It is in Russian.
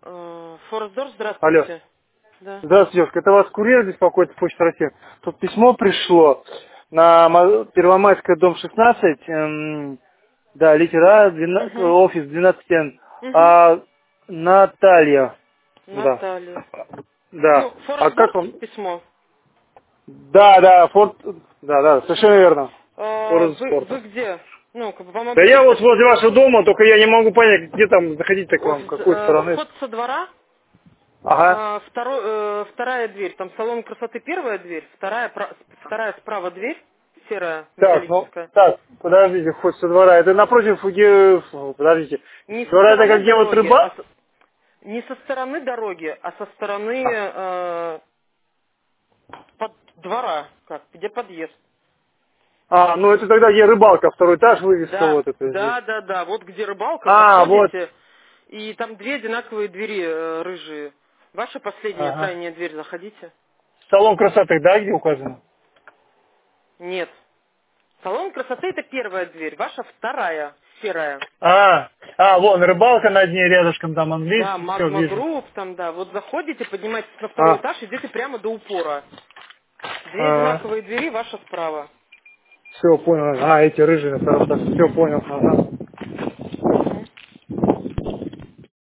Форсдор, Алло. здравствуйте. Да. Здравствуйте, девушка. Это вас курьер беспокоит, Почта России. Тут письмо пришло на Первомайская, дом 16, да, литера, Угу. офис 12 Н. Угу. А Наталья, да, Наталья. да. Ну, А как Форсдор вам? письмо. Да, да, Форд, да, да, совершенно верно. Форд Вы спорта. где? Ну, как бы вам Да я вот объявить-то? возле вашего дома, только я не могу понять, где там заходить-то к вам, Офис. какой стороны. Вход со двора. Ага. Вторая дверь. Там салон красоты первая дверь. Вторая справа дверь. Серая, Так, ну, металлическая. так, подождите, хоть со двора. Это напротив, где, подождите. Не со Двора это стороны как где вот дороги, рыба? не со стороны дороги, а со стороны А, двора. Как? Где подъезд? ну это тогда где рыбалка, второй этаж, вывеска Да, вот это здесь. да, да, да. Вот где рыбалка, А, вот. заходите, и там две одинаковые двери рыжие. Ваша последняя Ага. крайняя дверь, заходите. Салон красоты, да, где указано? Нет. Салон красоты это первая дверь, ваша вторая, серая. Вон, рыбалка над ней рядышком, там Да, английский, все, магма вижу. групп там, да. Вот заходите, поднимаетесь на второй А, этаж, идете прямо до упора. Две ага. одинаковые двери, ваша справа. Все, понял. Эти рыжие на втором этаже. Все, Мгм. понял. Ага.